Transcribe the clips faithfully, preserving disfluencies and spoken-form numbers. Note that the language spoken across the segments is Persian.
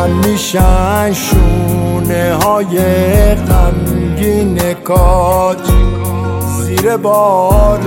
خم میشن شونه های غمگین کاج، زیر بار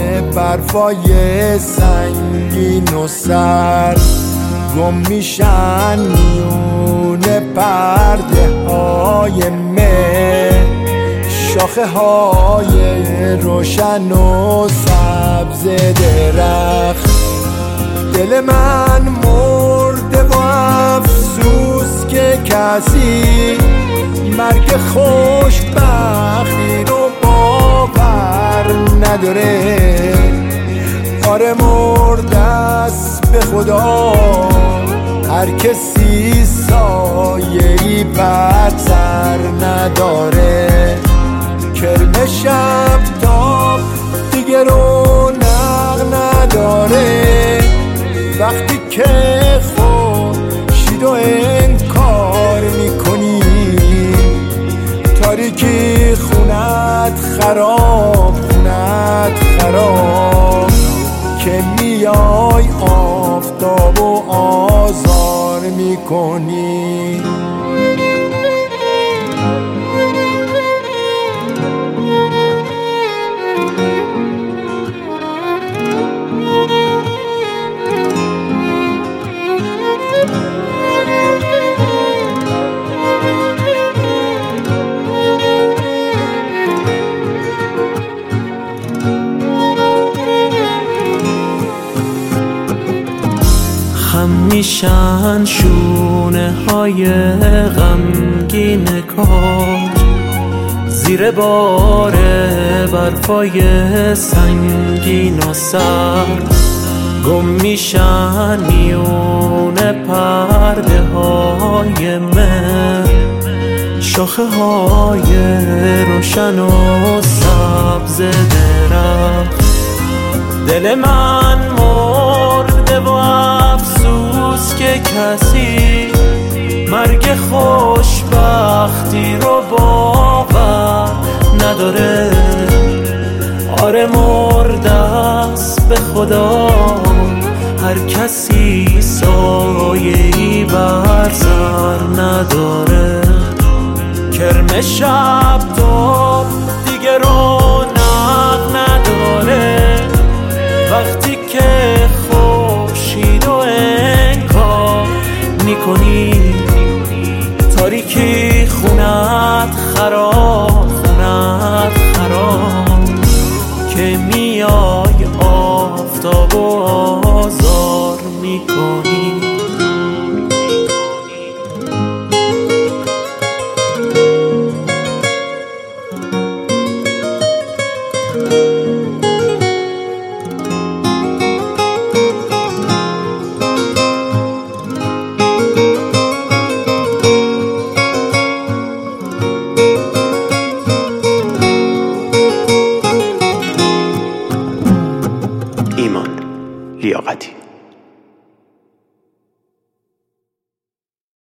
برفای سنگین و سرد گم میشن میون پرده های مه، شاخه های روشن و سبز درخت. دل من مرده و افسوس که کسی مرگ خوشبختی رو باور نداره. آره مرده است به خدا هر کسی سایه‌ای بر سر نداره. کرم شب تاب دیگه رونق نداره، وقتی که خورشید و انکار میکنی، تاریکی خونت خراب خونت خراب، که میای آفتاب و آزار میکنی. خم میشن شونه های غمگین کاج، زیر بار برفای سنگین و سرد گم میشن میون پرده های مه، شاخه های روشن و سبز درخت. دل من مرده و افسوس که کسی مرگ خوشبختی رو باور نداره. آره مرده است به خدا هر کسی سایه‌ای بر سر نداره. کرم شب تاب دیگه رونق نداره، وقتی که خورشید و انکار میکنی، تاریکی خونت خراب خونت خراب، که میای آفتاب و آزار میکنی.